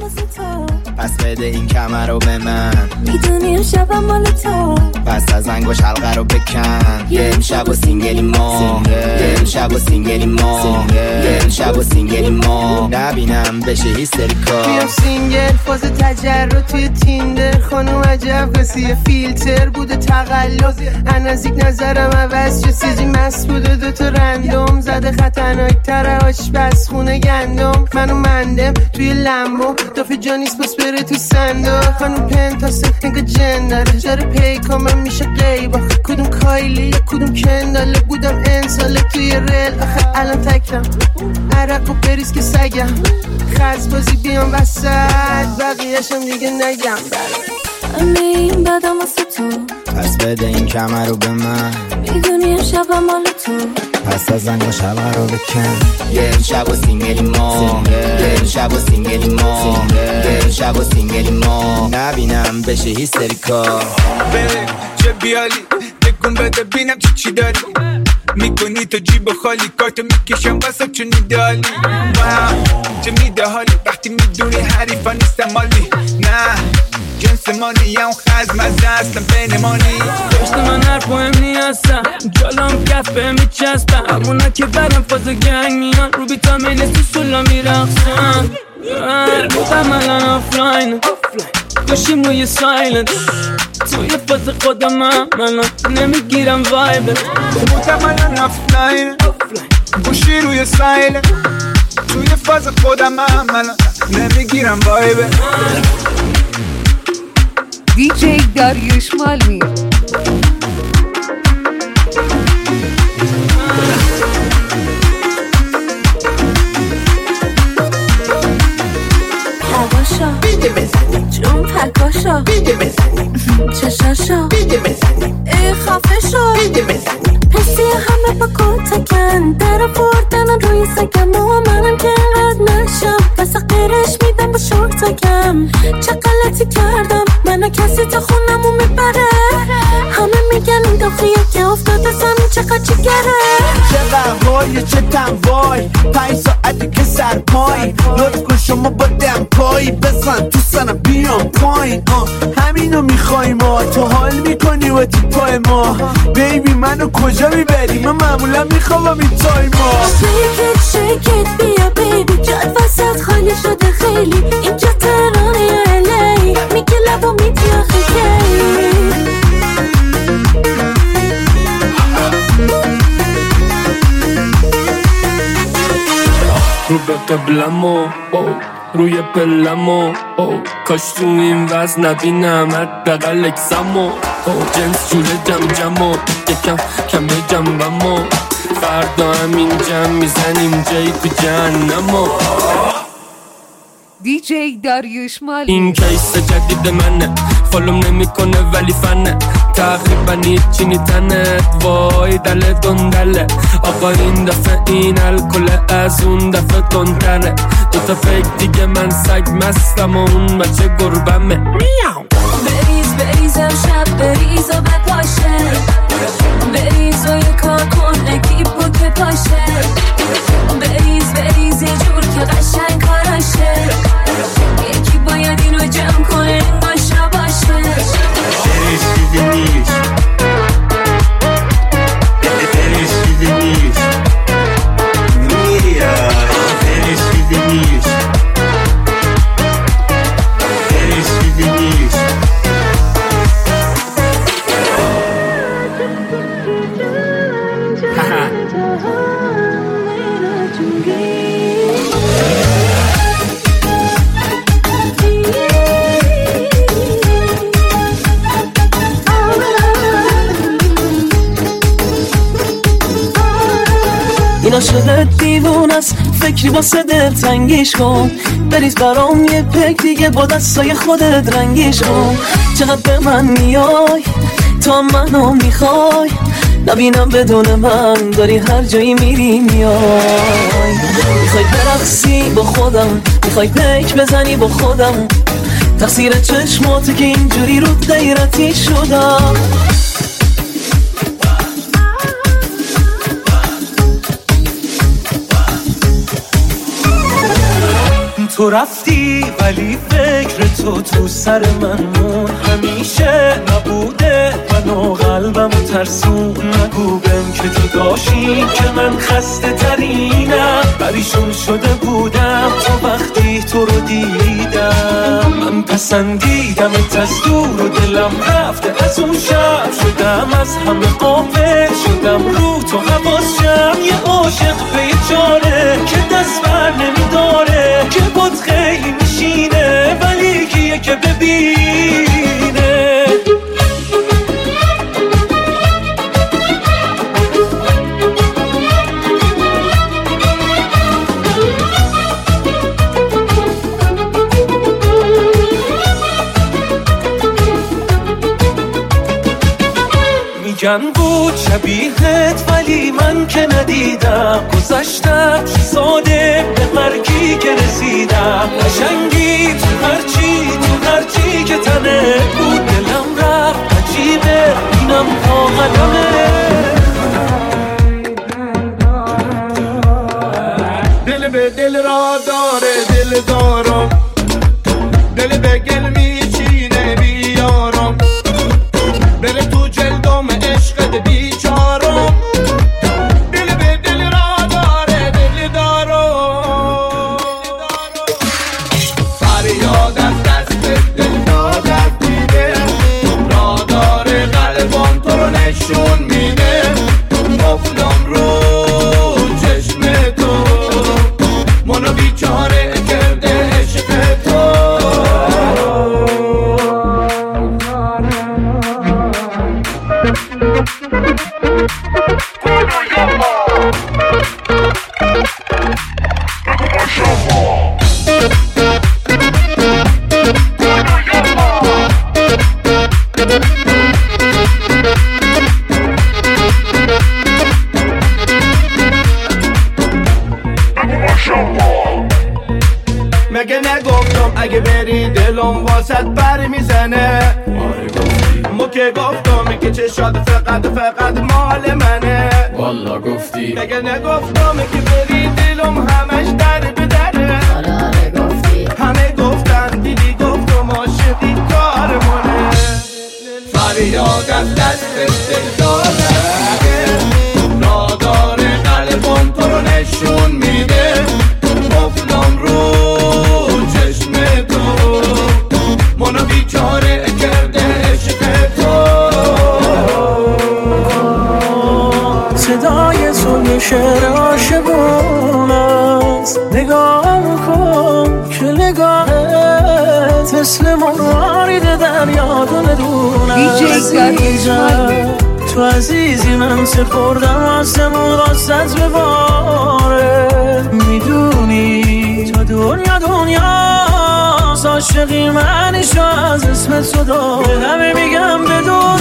واسه تو، پس بده این کمر رو به من. میدونی شبم مال تو، پس از انگوش حلقه رو بکن. یه امشب و سینگلی ما، یه امشب و سینگلی ما، یه امشب و سینگلی ما. نبینم بشه هیستریکا. بیام سینگل فاز تجرد توی تیندر. خانم عجب قصیه فیلتر بوده تقلب. نزدیک نظرم عوض شد سیزی مست بوده دوتا رندوم زده خطرناک تره آشپز خونه گندم. منو مندم توی لمبو دافه جانیس بس بره تو صندوق. خانم پنتاسه انگا جن داره جاره پیکامم میشه قیبا. کدوم کایلی کدوم کنداله بودم انساله توی ریل. آخه الان تکم عرق و بریز که سگم خزبازی بیام وسط بقیهشم دیگه نگم. همه این بدم واسه تو، پس بده این کمر رو به من. میدونی شبم مال تو، پس از انگوش حلقه رو بکن. یه امشب و سینگلی ما، یه امشب و سینگلی ما، یه امشب و سینگلی ما. نبینم بشه هیستریکا. بره چه بیالی بگم بده بینم چی داری میکنی تو جیب خالی. کارتو میکشم واسه چون ایدالی. چه میده حالی وقتی میدونی حریفا نیستم مالی. نه جنس مانی هم خزم از دستم بینمانی. داشت من حرف مهم نیستم جالم کف به میچستم. همونا که برم فاز گنگ میان رو بیتامین تو سولا میرخصم. بودم الان آفلاین گوشیم روی سایلنت. توی فاز خودم الان نمیگیرم وایبت. بودم الان آفلاین گوشی روی سایلنت. توی فاز خودم الان نمیگیرم وایبت. دیجی داریوش مالمی. هواشا بیده بزنی جون پکاشا بیده بزنی چشاشا بیده بزنی ای خفه شو بیده بزنی. حسی همه با کتکن در آوردن روی سگم و منم که اینقدر نشم واسه غیرش میدم با شورتکم. چه غلطی کردم منو کسی تا خونمو میبره. همه میگن این داخیه که افتاده زمین چقدر چگره. چه قهوای چه تنوای 5 ساعتی که سرپای. لطف کن شما با دمپایی بزن تو سنم بیام پایین. همینو میخوای ما تو حال میکنی و تیپای ما. بیبی منو کجا میبری من معمولا میخوام این تای ما. شیکت بیا بیبی جاد وسط خالی شده خیلی. اینجا تهرانه یا الی میگه لبا میدی آخه کی. رو به قبلمو روی پلمو کاش تو این وز نبینم حداقل اکسمو. جنس جوله جم جمو یکم کمه جنبمو. فردا همین جم میزنیم جایی تو جهنمو. دیجی داریوش مالمی. این کیس جدید منه فالوم نمیکنه ولی فنه. تقریبا هیچی نیتنه وای دل دندله. آقا این دفعه این الکل از اون دفعه تندره. دوتا فکر دیگه من سگ مستم و اون بچه گربمه. بریز بریزم شب بریز و بپاشه. بریز و یه کار کن اکیپو که پاشه. بریز بریز یه جور که قشنگ کاراشه. یکی باید اینو جمع کنه این باشه باشه. این عاشقت دیوون است فکری واسه دلتنگیش کن. بریز برام یه پک دیگه با دستای خودت رنگیش کن. چقدر به من میای تا منو میخوای. نبینم بدون من داری هر جایی میری میای. میخوای برقصی با خودم میخوای پیک بزنی با خودم. تقصیر چشماته که اینجوری رو غیرتی شدم. تو رفتی ولی فکر تو سر من مون، همیشه نبوده منو قلبم ترسون. نگو بهم که تو داشتی که من خسته ترینم، پریشون شده بودم تو وقتی تو رو دیدم. من پسندیدم از دور و دلم رفته از اون شب، شدم از همه غافل، شدم رو تو حواسم. یه عاشق به یه جانه که دست بر نمیداره، که بود خیلی میشینه ولی کیه که ببینه. میگن بود شبیهت ولی من که ندیدم، گذشتم ساده به مرگی که رسیدم. قشنگی تو هرچی که تنه بود، دلم رفت عجیبه اینم پا قدمه. دل به دل را داره دل دارم، دل به گل میچینه بیارم، بره تو جلدم عشقت بیچارم. دل به دل را داره دل دارم، فریاد از دست دل دادت دیده، را داره قلبم تو رو نشون میده. مفلم رو چشم تو منو بیچاره کرده عشق تو. مگه نگفتم اگه بری دلم واسط بر میزنه؟ ما که گفتم که چشات فقط مال منه. والا گفتی. مگه نگفتم که بری دلم همش در به دره؟ آره گفتی. همه گفتن دیدی گفتم عاشقی کارمونه. فریاد از دست دل داره، را داره قلبم تو رو نشون میده. مفلم رو چشم تو منو بیچاره کرده عشق تو. صدای تو یه شعر عاشقون است، نگاه کن که نگاهت مثل مرارید دریا دونه عزیزم. تو عزیزی من سپردم آسمون راستت به باره. میدونی تا دنیاست عاشقی منیشو از اسم تو داره. همه میگم بدون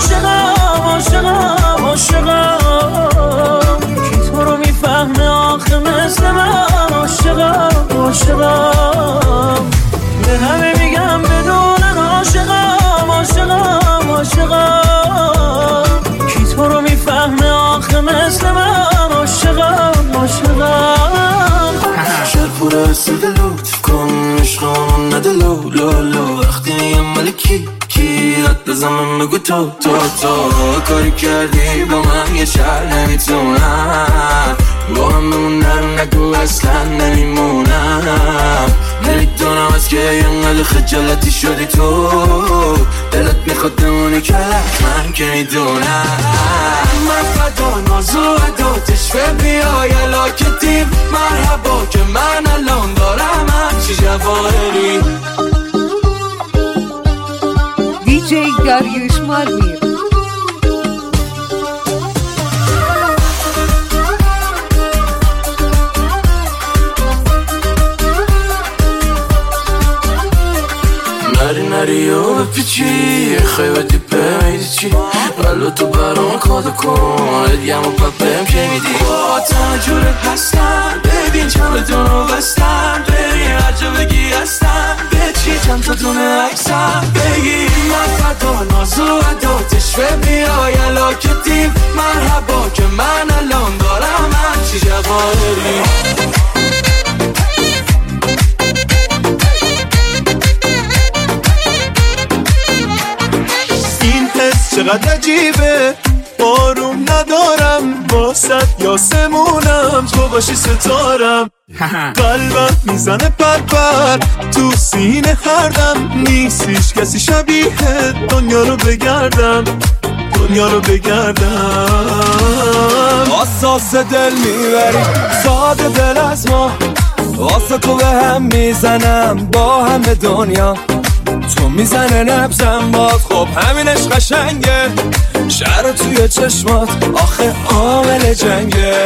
عاشقم کی تو رو میفهمه آخه مثل من. عاشقم به همه میگم بدون عاشقم کی تو رو میفهمه آخه مثل من. عاشقم شرپوره سیده لطف کن عشقان نده لولو. وقتی نیم ملکی رد بزنم بگو تو کاری کردی با من یه شهر نمیتونم با هم بمونم. نگو اصلا نمیمونم، نمیدونم از که اینقدر خجالتی شدی تو. دلت میخواد بمونی که من که میدونم. من فدا نازو عداتش بیای علاکتیم مرحبا که من الان دارم همچی جواهری. دیجی داریوش مالمیر. نری و بپیچی خیبتی بمیدی چی ولو تو برام کاد کن ادیم و پپم که میدی. با تنجورت هستم ببین چمدون رو بستم، ببین هر جا بگی هستم به چی چند تا دونه عکسم بگی. من فدا ناز و عداتش بیای علاکتیم مرحبا که من الان دارم همچی جواهری. چقدر عجیبه بارون ندارم واسط یاسمونم تو باشی ستارم قلبم میزنه پرپر تو سینه هردم نیست هیچ کسی شبیه دنیا رو بگردم اساس دل میبری ساده دل از ما واسه تو به هم میزنم با همه دنیا تو میزنه نبزم باز خب همینش قشنگه شهر توی چشمات آخه عامل جنگه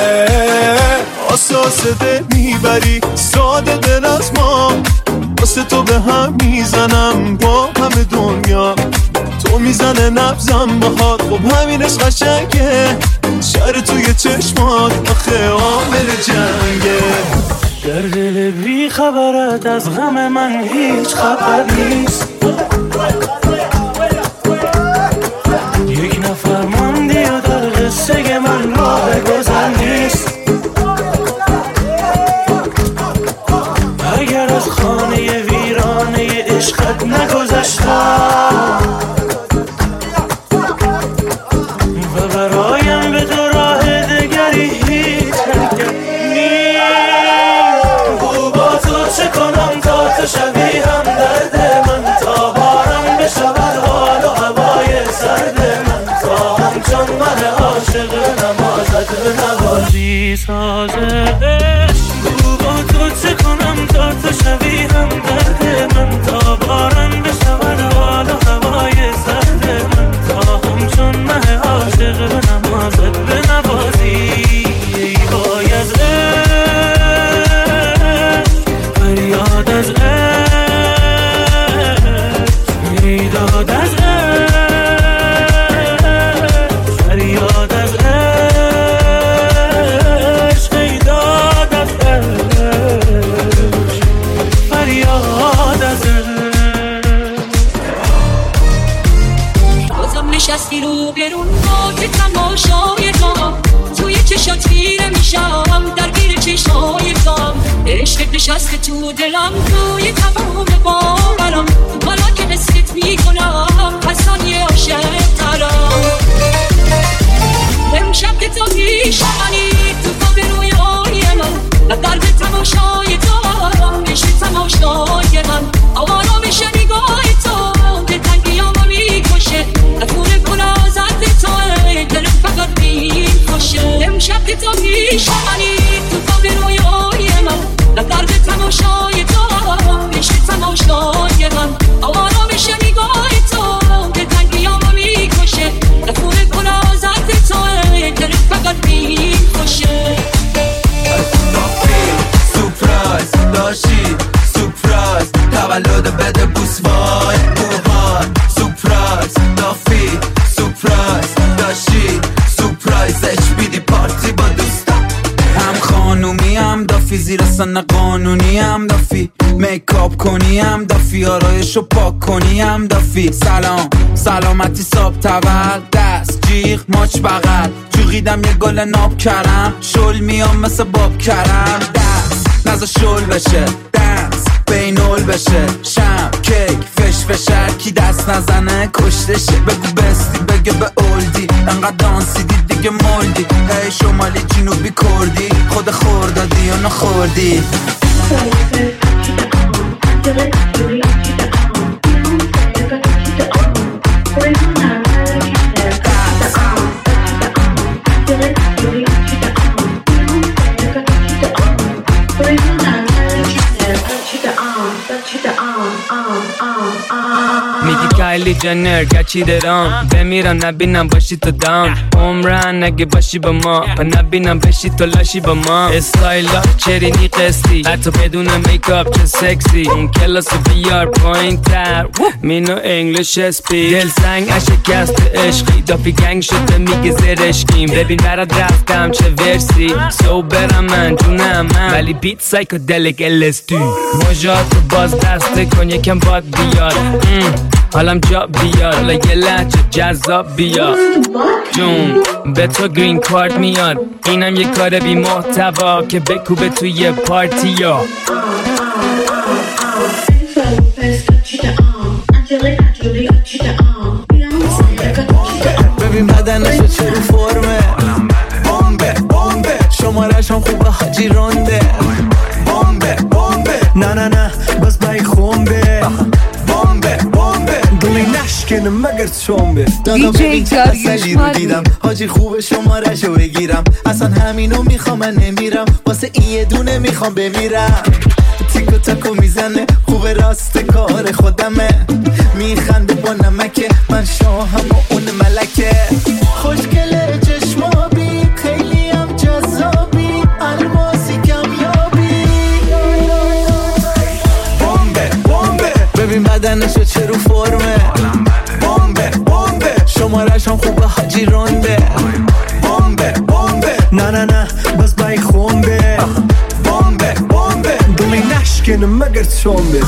اساس دل میبری ساده دل از ما واسه تو به هم میزنم با همه دنیا تو میزنه نبزم باهات خب همینش قشنگه شهر توی چشمات آخه عامل جنگه در دل بی خبرت از غم من هیچ خبر نیست یک نفر ماندی و در قصه من راه گذر نیست اگر از خانه ویرانه عشقت نگذشتم و برایم به تو راه دگری هیچ حرکت نیست با تو چه کنم تا تو شوی هم درد من تا بارم بشود حال و هوای سرد من تا همچون من عاشق نمازت به نوازی سازه با تو چه کنم تا تو شوی هم درد من تا بارم بشود حال و هوای سرد من تا همچون من عاشق به نمازت به نوازی ای وای از فریاد از میداد از فریاد از ای داد از فریاد از بازم نشستی رو برون باید تماشای ما توی چشات خیره میشم درگیر چشای کام عشق نشسته تو دلم توی تمام باورم حالا که حست میکنم حسانی عاشق ترم امشب که تو میشمانی تو خواب رویای من درد تماشای تو عشق تماشای من آوارا میشه نگاه تو به تنگیامو میکشه نفور گلازت تو دل فقط میکشه امشب که تو میشمانی تو خواب رویای من درد تماشای تو عشق تماشای من آوارا میشه نگاه تو به تنگیامو میکشه نفور گلازت تو دل فقط میکشه سورپرایز داشتی سورپرایز تولد بده بوس وای بوهان سورپرایز دافی سورپرایز داشتی سورپرایزش بیدی پارتی با دوستم هم خانومی هم دافی زیر سن قانونی هم دافی میکاپ کنی هم دافی آرایشو پاک کنی هم دافی سلام سلامتی ساب تول دست جیغ ماچ بغل جوغیدم یه گل ناب کرم شل میام مثل باب کرم دست نزا شل بشه دنس بینول بشه شم کیک فش فشر کی دست نزنه کشتشه بگو بستی بگه به اولدی انقدر دانسی دیگه مولدی هی شمالی جنوبی کردی خود خوردادی یا نخوردی میگی کایلی جنر گچیدرام بمیرم نبینم باشی تو دام عمرن نگه باشی با ما و نبینم بشی تو لاشی با ما استایلا چرینی قسطی حتی بدون میکاپ چه سکسی اون کلاس بیار پایین تر مینو انگلیش اسپی دل سنگ اشکست عشقی دافی گنگ شده میگه زرشکیم ببین برات رفتم چه ورسی سو برم من جونم من ولی بیت سایکودلیک LSD موجاتو باز دسته کن یکم باد بیاد حالم جا بیاد حالا یه لحجه جذاب بیاد جون به تو گرین کارت میاد اینم یه کار بی محتوا که بکوبه توی پارتی یا Angelique, بدنشو چه رو فرمه بمبه بمبه شمارش هم خوبه حاجی رونده بمبه بمبه نه نه نه باز بای خونبه بمبه بمبه دلی نشکنه مگر چونبه دیجی داریوش دیدم حاجی خوبه شمارشو بگیرم اصلا همینو میخوام من نمیرم واسه این یه دونه میخوام بمیرم تیکو تاکو میزنه خوبه راست کار خودمه میخنده با نمکه من شاهم و اون ملکه خوشگله چشمابی خیلی هم جذابی الماسی کمیابی بمبه بمبه ببین بدنشو چه رو فرمه بمبه بمبه شمارش هم خوبه حاجی رونده بمبه بمبه نه نه نه باز بای خونبه بمبه بمبه دلی نشکنه مگر چونبه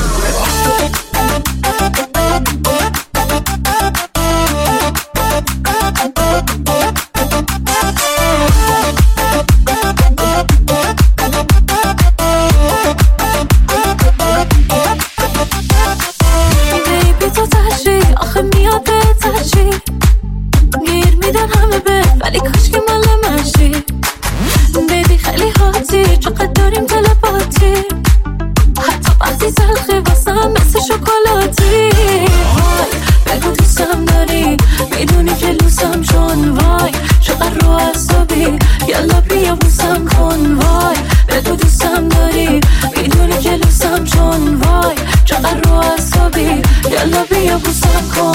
ولی کاش که مال منشی بیبی خیلی حاطی چقدر داریم تلپاتی حتی وقتی تلخی واسم مثل شکلاتی وای بگو دوستم داری میدونی که لوسم چون وای چقدر رو عصبی یلا بیا بوسم کن وای بگو دوستم داری میدونی که لوسم چون وای چقدر رو عصبی یلا بیا بوسم کن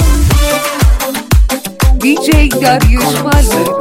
دیجی داریوش مالمیر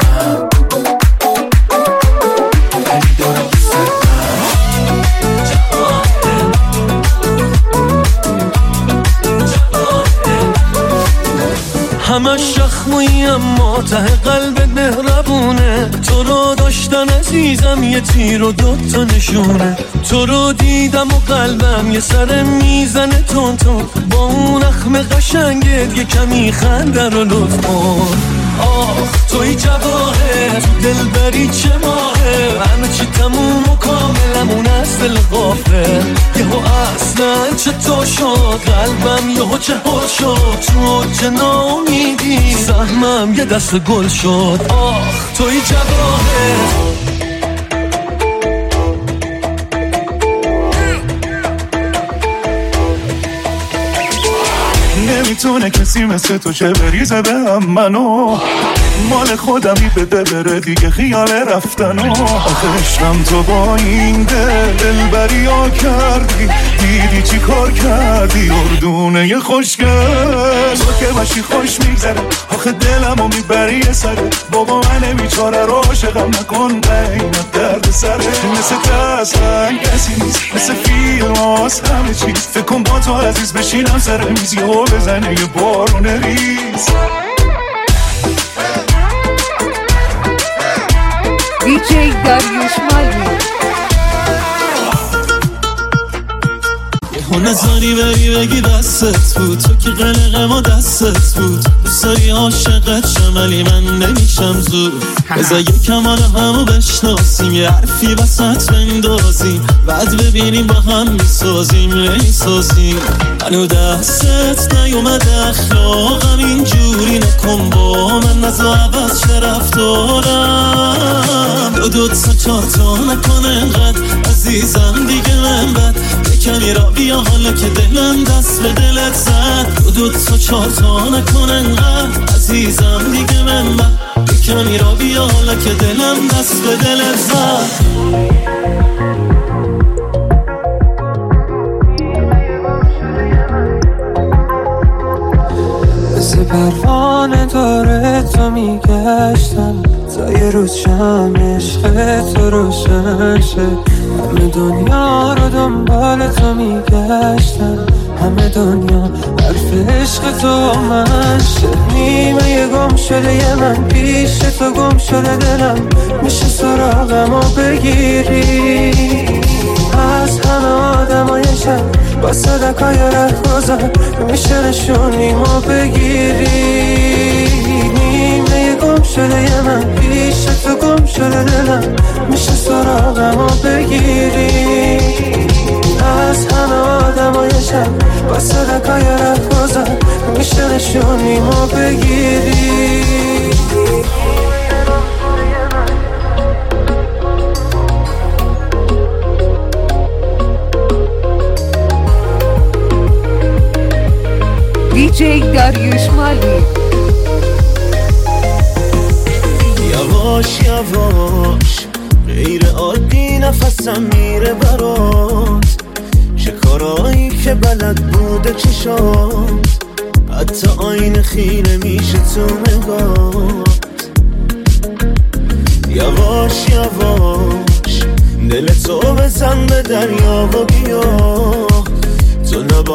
همه شخموی اما ته قلبت مهربونه تو رو داشتن عزیزم یه تیر و دوتا نشونه تو رو دیدم و قلبم یه سر میزنه تون تون با اون اخم قشنگت یه کمی خنده رو لطف کن آخ توی جواهر دلبری چه ماهه همه چی تموم و کاملمون از دل غافل یهو اصلا چطور شد قلبم یهو چه حل شد تو چه ناامیدی سهمم یه دست گل شد آخ توی جواهر نمیتونه کسی مثل تو چه بریزه به هم منو مال خودمی بده بره دیگه خیال رفتنو آخه عشقم تو با این دلبری ها کردی دیدی چی کار کردی اردونه ی خوشگل تو که باشی خوش میگذره آخه دلمو میبری یه سره بابا من بیچاره رو عاشقم نکن اینت درد سره مثل تسلن کسی نیست مثل فیلم هاست همه چیز فکر کن با تو عزیز بشینم سر میزی و بزنه یه بارون ریز دیجی داریوش مالمیر نزاری بری بگی دستت بود تو که قلقه ما دستت بود دوستاری عاشقت شمالی من نمیشم زود بذار یکم حالا همو بشناسیم یه حرفی وسط بندازیم بعد ببینیم با هم میسازیم نمیسازیم منو دستت نیومده اخلاقم اینجوری نکن با من نزا عوض چه رفتارم دو تا چار تا نکن انقدر عزیزم دیگه من بد کمی را بیا حالا که دلم دست به دلت زد دو تا چار تا نکن انقدر عزیزم دیگه من بد کمی را بیا حالا که دلم دست به دلت زد مثل پروانه داره تو میگشتم تا یه روز شم عشق تو روشن شه همه دنیا رو دنبال تو میگشتم همه دنیا حرف عشق تو من شه نیمه یه گم شده یه من پیش تو گم شده دلم میشه سراغم و بگیری از همه آدم های شب با صدقای رهگذر میشه نشونیم و بگیری نیمه یه گم شده یه من پیش تو گم شده دلم میشه سراغم و بگیری از همه آدم های شب با صدقای رهگذر میشه نشونیم و بگیری یواش یواش غیر عادی نفسم میره برات، چه کارایی که بلد بوده چشات، حتی آینه خیره میشه تو نگات. یواش یواش دل تو بزن به دریا و بیا، تو